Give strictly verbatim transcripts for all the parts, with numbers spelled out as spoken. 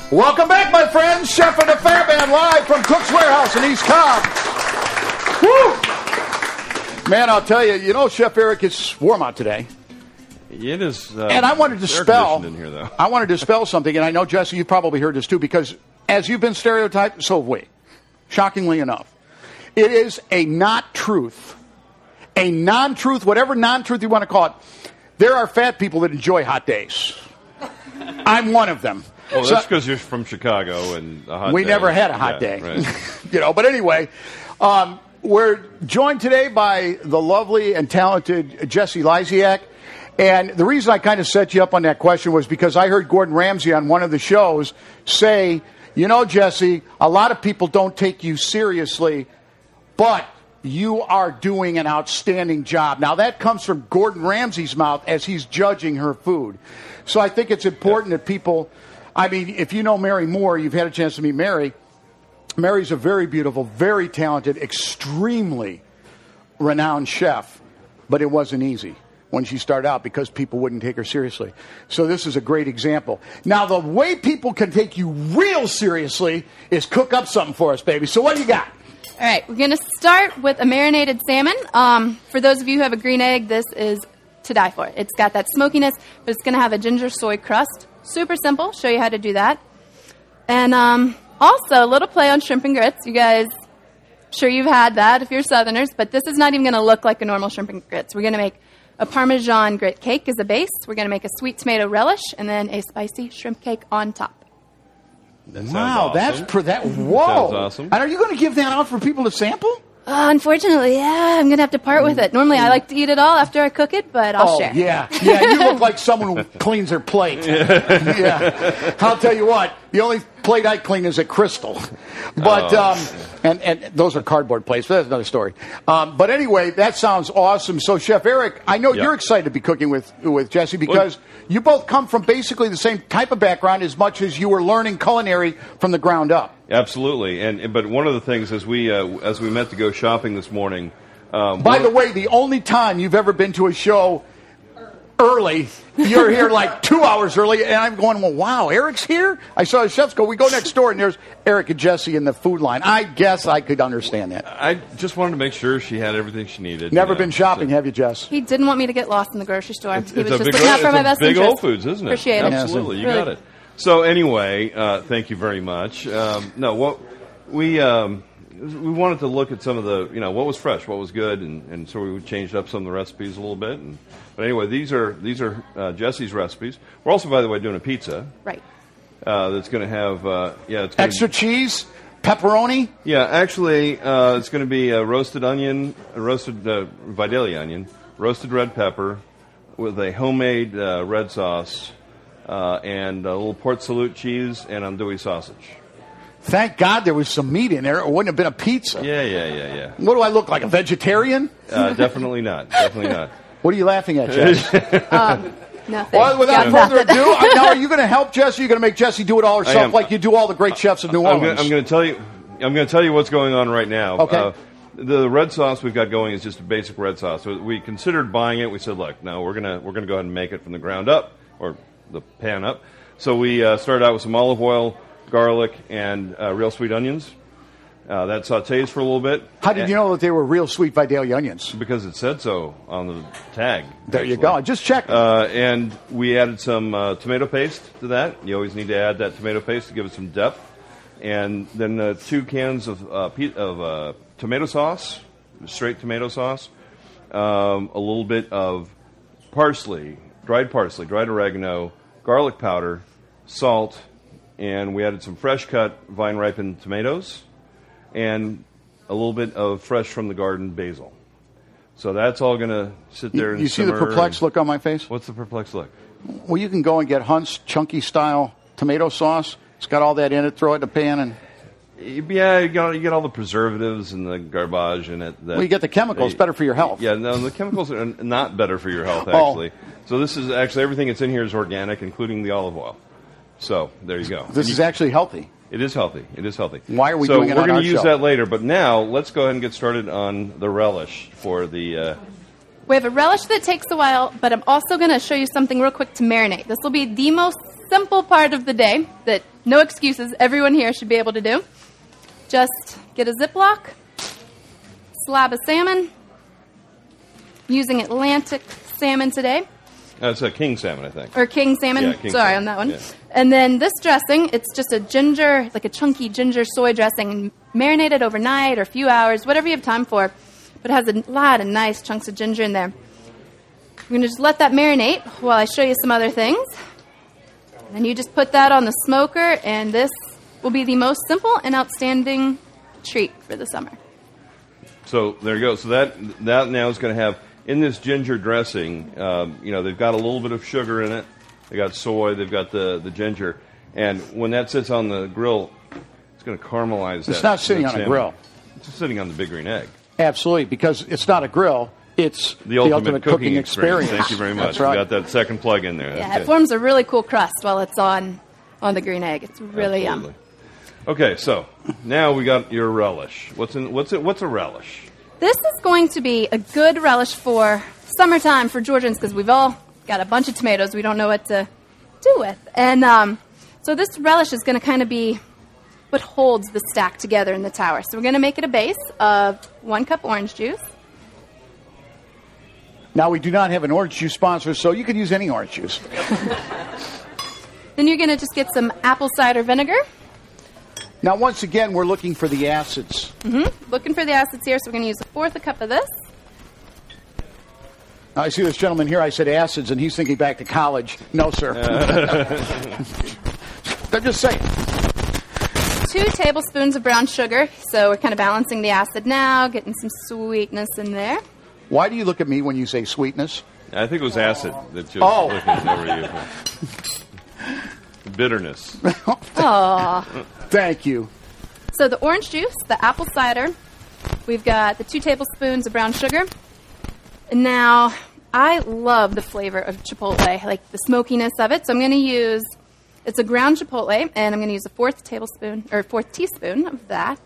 Welcome back, my friends. Chef and the Fat Man live from Cook's Warehouse in East Cobb. Woo! Man, I'll tell you, you know, Chef Eric, it's warm out today. It is. Uh, and I wanted to dispel. In here, though. I wanted to dispel something, and I know, Jesse, you probably heard this too, because as you've been stereotyped, so have we. Shockingly enough. It is a not truth. A non-truth, whatever non-truth you want to call it. There are fat people that enjoy hot days. I'm one of them. Well, so, that's because you're from Chicago and a hot we day. never had a hot yeah, day. Right. You know, but anyway, um, we're joined today by the lovely and talented Jessie Lysiak. And the reason I kind of set you up on that question was because I heard Gordon Ramsay on one of the shows say, you know, Jessie, a lot of people don't take you seriously, but you are doing an outstanding job. Now, that comes from Gordon Ramsay's mouth as he's judging her food. So I think it's important that people, I mean, if you know Mary Moore, you've had a chance to meet Mary. Mary's a very beautiful, very talented, extremely renowned chef, but it wasn't easy when she started out because people wouldn't take her seriously. So this is a great example. Now, the way people can take you real seriously is cook up something for us, baby. So what do you got? All right, we're going to start with a marinated salmon. Um, for those of you who have a green egg, this is to die for. It's got that smokiness, but it's going to have a ginger soy crust. Super simple. Show you how to do that. And um, also, a little play on shrimp and grits. You guys, sure you've had that if you're Southerners, but this is not even going to look like a normal shrimp and grits. We're going to make a Parmesan grit cake as a base. We're going to make a sweet tomato relish, and then a spicy shrimp cake on top. That wow, awesome. that's per that. Whoa, sounds awesome. And are you going to give that out for people to sample? Uh, unfortunately, yeah, I'm going to have to part with it. Normally, I like to eat it all after I cook it, but I'll oh, share. yeah. Yeah, you look like someone who cleans their plate. Yeah. I'll tell you what, the only plate I clean is a Crystal. But, oh. um, and, and those are cardboard plates, but that's another story. Um, but anyway, that sounds awesome. So, Chef Eric, I know yep. you're excited to be cooking with, with Jessie because well, you both come from basically the same type of background as much as you were learning culinary from the ground up. Absolutely, and but one of the things as we uh, as we met to go shopping this morning. Um, By the way, the only time you've ever been to a show early, you're here like two hours early, and I'm going, well, wow, Eric's here? I saw the chefs go, we go next door, and there's Eric and Jessie in the food line. I guess I could understand that. I just wanted to make sure she had everything she needed. Never you know, been shopping, so. have you, Jess? He didn't want me to get lost in the grocery store. It's, he it's was a just big, looking out for my best big interest. Whole Foods, isn't it? Appreciate it. Absolutely, you really. got it. So anyway, uh, thank you very much. Um, no, what we um, we wanted to look at some of the, you know, what was fresh, what was good, and, and so we changed up some of the recipes a little bit. And, but anyway, these are these are uh, Jessie's recipes. We're also, by the way, doing a pizza. Right. Uh, that's going to have uh, yeah, it's gonna extra be, cheese, pepperoni. Yeah, actually, uh, it's going to be a roasted onion, a roasted uh, Vidalia onion, roasted red pepper, with a homemade uh, red sauce, uh, and a little Port Salut cheese and andouille sausage. Thank God there was some meat in there. It wouldn't have been a pizza. Yeah, yeah, yeah, yeah. What do I look like, a vegetarian? Uh, definitely not. Definitely not. What are you laughing at, Jess? um, nothing. Well, without Got further nothing. ado, I- now are you going to help Jessie? You're going to make Jessie do it all herself, like you do all the great chefs of New I'm Orleans. gonna, I'm going to tell you. I'm going to tell you what's going on right now. Okay. Uh, the red sauce we've got going is just a basic red sauce. So we considered buying it. We said, look, no, we're gonna we're gonna go ahead and make it from the ground up, or the pan up. So we uh, started out with some olive oil, garlic, and uh, real sweet onions. Uh, that sautés for a little bit. How did you know that they were real sweet Vidalia onions? Because it said so on the tag. There you actually. go. Just check. Uh, and we added some uh, tomato paste to that. You always need to add that tomato paste to give it some depth. And then uh, two cans of uh, pe- of uh, tomato sauce, straight tomato sauce, um, a little bit of parsley, dried parsley, dried oregano, garlic powder, salt, and we added some fresh cut vine ripened tomatoes, and a little bit of fresh from the garden basil. So that's all going to sit there you and you see the simmer perplexed and- look on my face? What's the perplexed look? Well, you can go and get Hunt's chunky style tomato sauce. It's got all that in it. Throw it in the pan and. Yeah, you get, you get all the preservatives and the garbage in it. That, Well, you get the chemicals. Better for your health. Yeah, no, the chemicals are not better for your health, Oh. actually. So this is actually, everything that's in here is organic, including the olive oil. So there you go. This you, is actually healthy. It is healthy. It is healthy. Why are we so doing it we're on gonna our use show? that later, but now let's go ahead and get started on the relish for the... Uh, We have a relish that takes a while, but I'm also going to show you something real quick to marinate. This will be the most simple part of the day that no excuses. Everyone here should be able to do. Just get a Ziploc, slab of salmon, using Atlantic salmon today. That's a king salmon, I think. Or king salmon. Yeah, king Sorry salmon. on that one. Yeah. And then this dressing, it's just a ginger, like a chunky ginger soy dressing, marinated overnight or a few hours, whatever you have time for. But it has a lot of nice chunks of ginger in there. We're going to just let that marinate while I show you some other things. And you just put that on the smoker, and this will be the most simple and outstanding treat for the summer. So there you go. So that that now is going to have, in this ginger dressing, um, you know, they've got a little bit of sugar in it. They got soy. They've got the, the ginger. And when that sits on the grill, it's going to caramelize that. It's not sitting that on salmon. a grill. It's just sitting on the big green egg. Absolutely, because it's not a grill. It's The ultimate, cooking, experience. Thank you very much. That's right. We got that second plug in there. Yeah, That's it good. forms a really cool crust while it's on on the green egg. It's really Absolutely. yum. Okay, so now we got your relish. What's in what's it? What's a relish? This is going to be a good relish for summertime for Georgians because we've all got a bunch of tomatoes we don't know what to do with. And um, so this relish is going to kind of be what holds the stack together in the tower. So we're going to make it a base of one cup orange juice. Now, we do not have an orange juice sponsor, so you can use any orange juice. Then you're going to just get some apple cider vinegar. Now, once again, we're looking for the acids. Mm-hmm. Looking for the acids here, so we're going to use a fourth a cup of this. I see this gentleman here, I said acids, and he's thinking back to college. No, sir. I'm just saying. Two tablespoons of brown sugar, so we're kind of balancing the acid now, getting some sweetness in there. Why do you look at me when you say sweetness? I think it was acid that you Oh. were looking over you. Bitterness. Aww. Thank you. So the orange juice, the apple cider, we've got the two tablespoons of brown sugar. And now, I love the flavor of chipotle, like the smokiness of it. So I'm going to use, it's a ground chipotle, and I'm going to use a fourth tablespoon, or fourth teaspoon of that.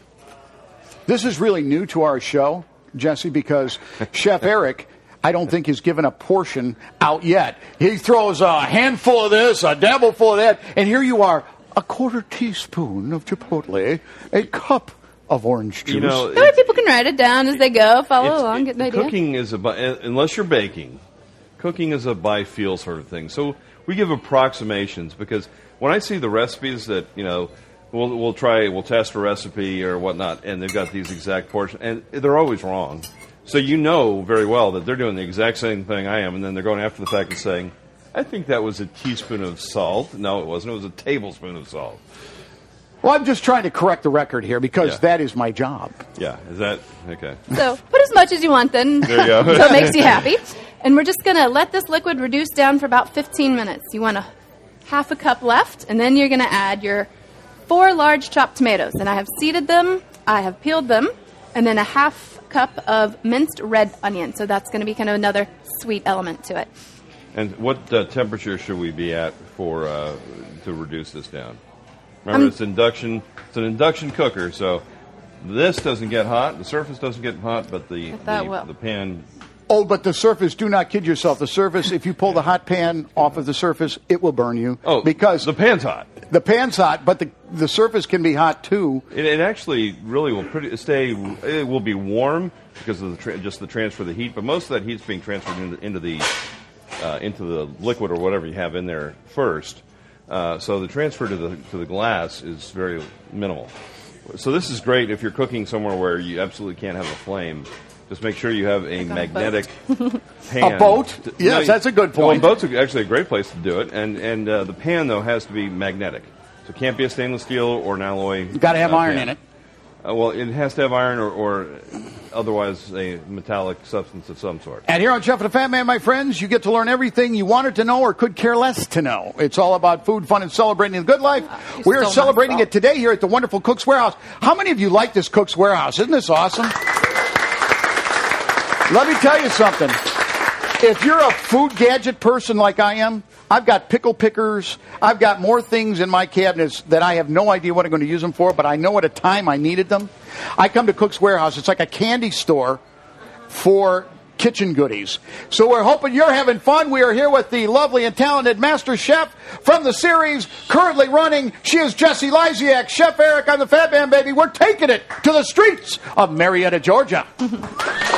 This is really new to our show, Jesse, because Chef Eric, I don't think, has given a portion out yet. He throws a handful of this, a dabble full of that, and here you are, a quarter teaspoon of chipotle, a cup of orange juice. You know, That way people can write it down as they go, follow It's- along, it- get an idea. Cooking is a, by- unless you're baking, cooking is a by feel sort of thing. So we give approximations because when I see the recipes that, you know, we'll, we'll try, we'll test a recipe or whatnot, and they've got these exact portions, and they're always wrong. So you know very well that they're doing the exact same thing I am, and then they're going after the fact and saying, I think that was a teaspoon of salt. No, it wasn't. It was a tablespoon of salt. Well, I'm just trying to correct the record here because Yeah. that is my job. Yeah, is that, okay. So put as much as you want then, There you go. so it makes you happy. And we're just going to let this liquid reduce down for about fifteen minutes. You want a half a cup left, and then you're going to add your four large chopped tomatoes. And I have seeded them, I have peeled them, and then a half cup of minced red onion. So that's going to be kind of another sweet element to it. And what uh, temperature should we be at for uh, to reduce this down? Remember, Um, it's induction. It's an induction cooker, so this doesn't get hot. The surface doesn't get hot, but the But that the, will. the pan. Oh, but the surface, do not kid yourself. The surface, if you pull the hot pan off of the surface, it will burn you. Oh, because the pan's hot. the pan's hot, but the, the surface can be hot too. It, it actually really will pretty stay. It will be warm because of the tra- just the transfer of the heat, but most of that heat's being transferred into, into the uh, into the liquid or whatever you have in there first. Uh, so the transfer to the to the glass is very minimal. So this is great if you're cooking somewhere where you absolutely can't have a flame. Just make sure you have a on a magnetic pan. A boat? To- Yes, that's a good Well, point. a boat's actually a great place to do it, and and uh, the pan though has to be magnetic. So it can't be a stainless steel or an alloy. You got to have uh, iron pan. in it. Uh, well, it has to have iron or, or otherwise a metallic substance of some sort. And here on Chef and the Fat Man, my friends, you get to learn everything you wanted to know or could care less to know. It's all about food, fun, and celebrating the good life. you We are stole my celebrating salt. it today here at the wonderful Cook's Warehouse. How many of you like this Cook's Warehouse? Isn't this awesome? Let me tell you something. If you're a food gadget person like I am, I've got pickle pickers. I've got more things in my cabinets that I have no idea what I'm going to use them for, but I know at a time I needed them. I come to Cook's Warehouse. It's like a candy store for kitchen goodies. So we're hoping you're having fun. We are here with the lovely and talented master chef from the series currently running. She is Jessie Lysiak. Chef Eric on the Fat Man Baby. We're taking it to the streets of Marietta, Georgia.